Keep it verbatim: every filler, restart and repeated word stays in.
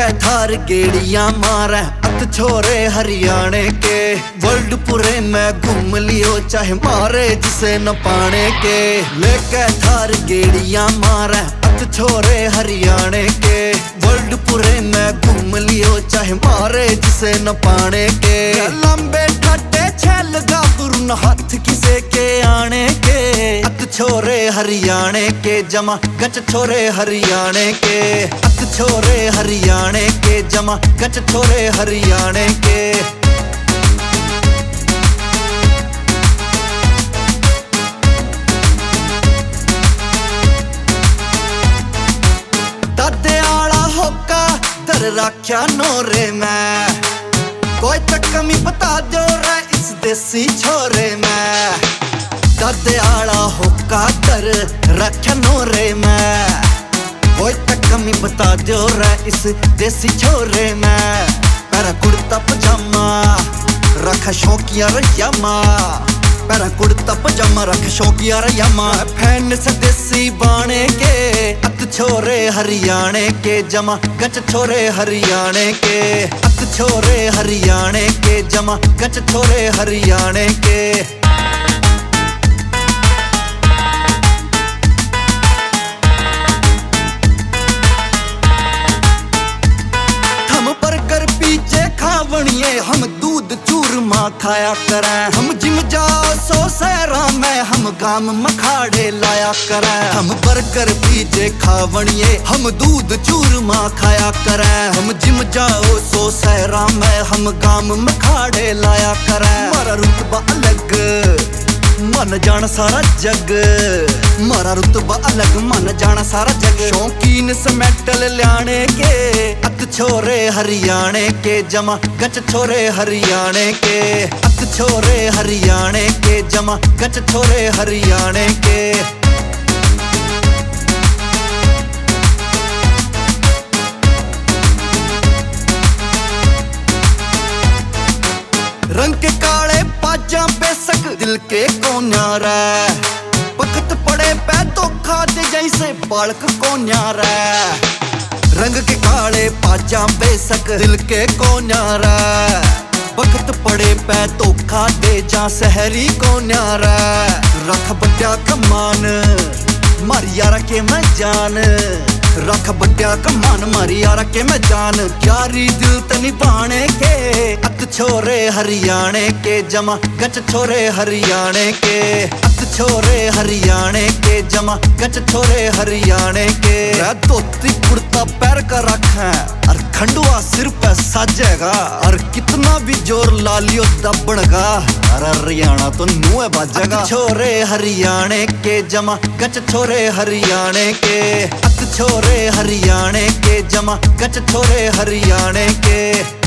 लेके थार गेड़ियां मारे अत छोरे हरियाणे के। वर्ल्ड पूरे में घूम लियो चाहे मारे जिसे न पाने के। लेके थार गेड़ियां मारे अत छोरे हरियाणे के। वर्ल्ड पूरे में घूम लियो चाहे मारे जिसे न पाने के। लंबे ठाटे छेल गाभरू न हाथ किसे के आने के। अत छोरे हरियाणे के जमा गच छोरे हरियाणे के। अत छोरे हरियाणे के जमा गच छोरे हरियाणे के। दादे आला होका दर राख्या नोरे में। कोई तक कमी बता दो रे इस देसी छोरे में। दादे आला होका दर राख्या नोरे में। कोई तक कमी बता दो रे इस देसी छोरे में। पैरा कुर्ता पजामा रखा शौकिया रयामा। पैरा कुर्ता पजामा रखा शौकिया रयामा। फैन से देसी बाणे के। अत छोरे हरियाणे के जमा गच छोरे हरियाणे के। अत छोरे हरियाणे के जमा गच छोरे हरियाणे के। हम दूध चूरमा खाया करें। हम जिम जाओ सो सहरा में हम गाम मखाड़े लाया करें। हम बर्गर पिज्जे खावणिए हम दूध चूरमा खाया करें। हम जिम जाओ सो सहरा में हम गाम मखाड़े लाया करें। मारा रुतबा अलग मन जान सारा जग। मारा रुतबा अलग मन जान सारा जग। शौकीन से मेडल ल्याने के। अत छोरे हरियाणे के जमा गच छोरे हरियाणे के। अत छोरे हरियाणे के जमा गच छोरे हरियाणे के। रंग के काले पाजा बेसक दिल के कोन्यारा। वक्त पड़े पे तो खाते जैसे बालक कोन्यारा। रंग के काले पाजा बेसक दिल के कोन्यारा। वक्त पड़े पे तो खाते जा सहरी कोन्यारा। रख बट्या कमान मारी यारा के मैं जान। रख बट्या कमान मारी यारा के मैं जान। यारी दिल तनी बाणे के। अत छोरे हरियाणे के जमा गच छोरे हरियाणे के। अत छोरे हरियाणे के जमा गच छोरे हरियाणे के। धोती कुर्ता पैर का रखा और खंडुआ सिर पे साजेगा। और कितना भी जोर ला लियो दबड़गा। अरे हरियाणा तो नुए बाजेगा। छोरे हरियाणे के जमा गच छोरे हरियाणे के। अत छोरे हरियाणे के जमा गच छोरे हरियाणे के।